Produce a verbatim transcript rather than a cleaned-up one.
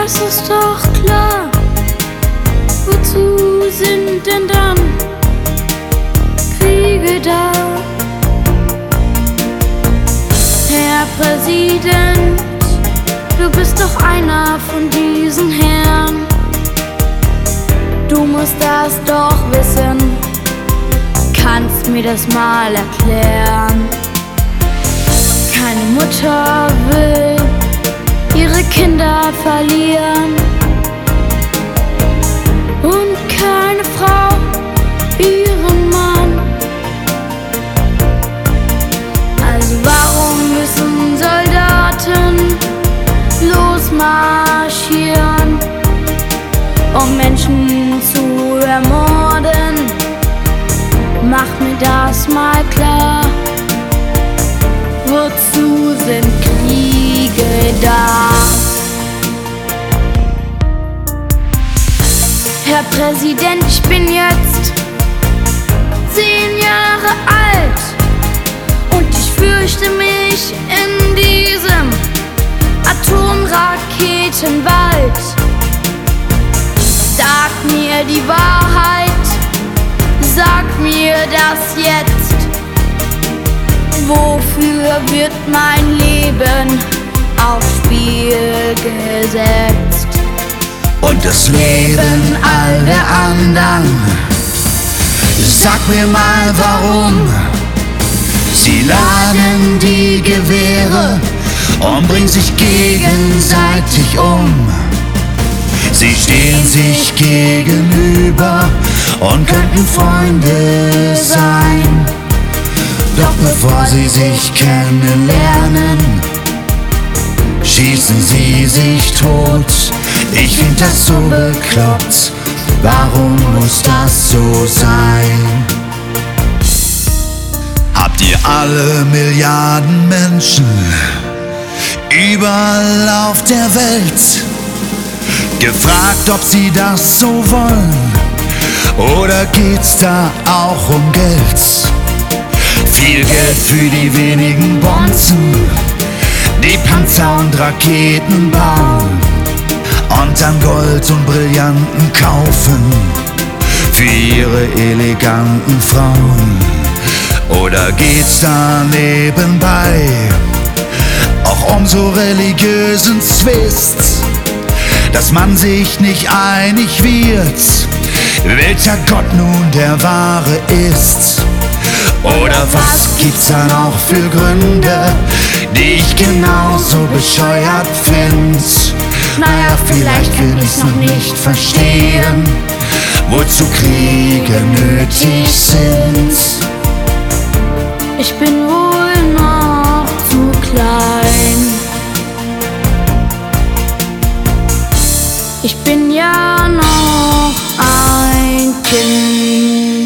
das ist doch klar. Wozu sind denn dann Kriege da? Herr Präsident, du bist doch einer von diesen Herren. Du musst das doch wissen, kannst mir das mal erklären. Keine Mutter will ihre Kinder verlieren und keine Frau ihren Mann. Also warum müssen Soldaten losmarschieren, um Menschen zu ermorden? Macht mir das mal klar. Wozu sind Kriege da? Herr Präsident, ich bin jetzt zehn Jahre alt und ich fürchte mich in diesem Atomraketenwald. Sag mir die Wahrheit, sag mir das jetzt. Wofür wird mein Leben aufs Spiel gesetzt? Und das Leben all der anderen. Sag mir mal warum. Sie laden die Gewehre und bringen sich gegenseitig um. Sie stehen sich gegenüber und könnten Freunde sein. Doch bevor sie sich kennenlernen, schießen sie sich tot. Ich find das so bekloppt, warum muss das so sein? Habt ihr alle Milliarden Menschen überall auf der Welt gefragt, ob sie das so wollen? Oder geht's da auch um Geld? Viel Geld für die wenigen Bonzen, die Panzer und Raketen bauen und dann Gold und Brillanten kaufen für ihre eleganten Frauen. Oder geht's da nebenbei auch um so religiösen Zwist, dass man sich nicht einig wird, welcher Gott nun der wahre ist? Oder was gibt's da noch für Gründe, die ich genauso bescheuert find? Naja, vielleicht will ich's noch nicht verstehen, wozu Kriege nötig sind. Ich bin wohl noch zu klein. Ich bin ja noch ein Kind.